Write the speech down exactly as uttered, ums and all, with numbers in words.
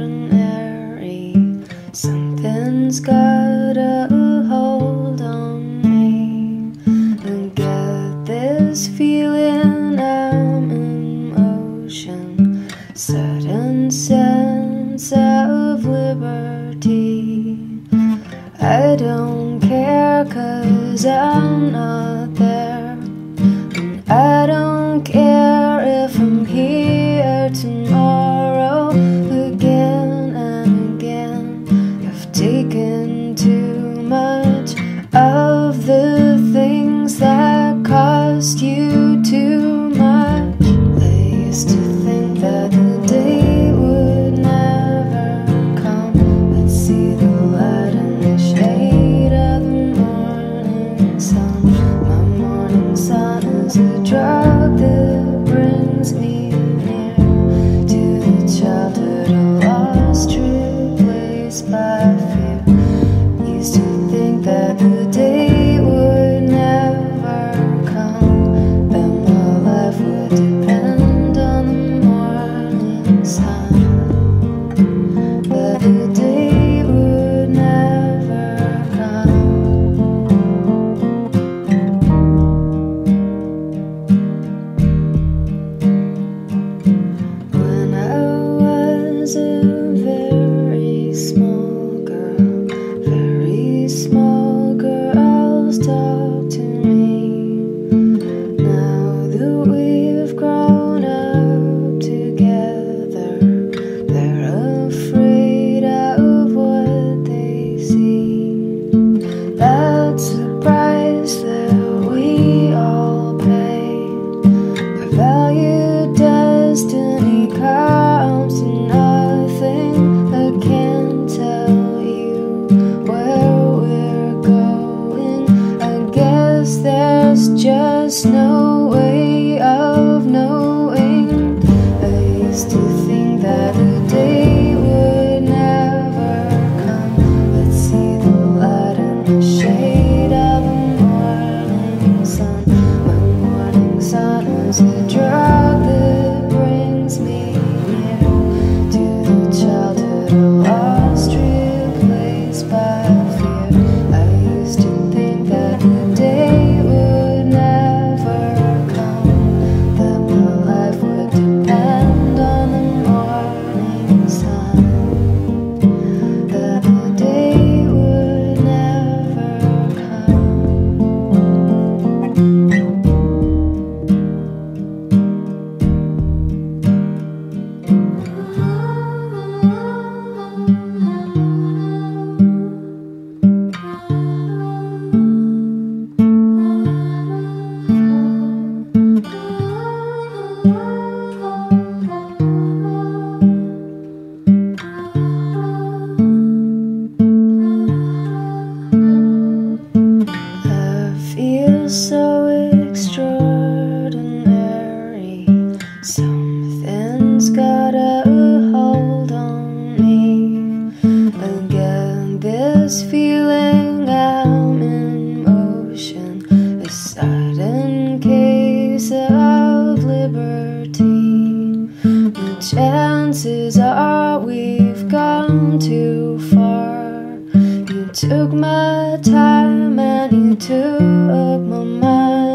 extraordinary. Something's got a hold on me. I get this feeling I'm in motion, sudden sense of liberty. I don't care 'cause I'm not there, and I don't care if I'm here tomorrow. Again and again, I've taken too much of the things that cost you too much. I used to think that the day would never come. I'd see the light in the shade of the morning sun. My morning sun is a drug that brings me near to the childhood I lost, replaced by fear. Used to think that the day would never come, that my life would depend on the morning sun, that the day would never come. When I was a very small girl, very small girls talk to me. Now that we've grown up together, they're afraid of what they see. That's the price that we all pay. A valued destiny comes to nothing. I can't tell you where we're going. I guess there's just no way of knowing. I used to think that the day would never come. Let's see the light in the shade of the morning sun. My morning sun is a drug that brings me near to the childhood I lost, replaced by fear. I used to think that the day would never come, that my life would depend on the morning sun, that the day would never come. I feel so extraordinary. Something's got a hold on me. Again, this feeling I'm in motion, a sudden case of liberty. The chances are we've gone too far. You took my time and you took my mind.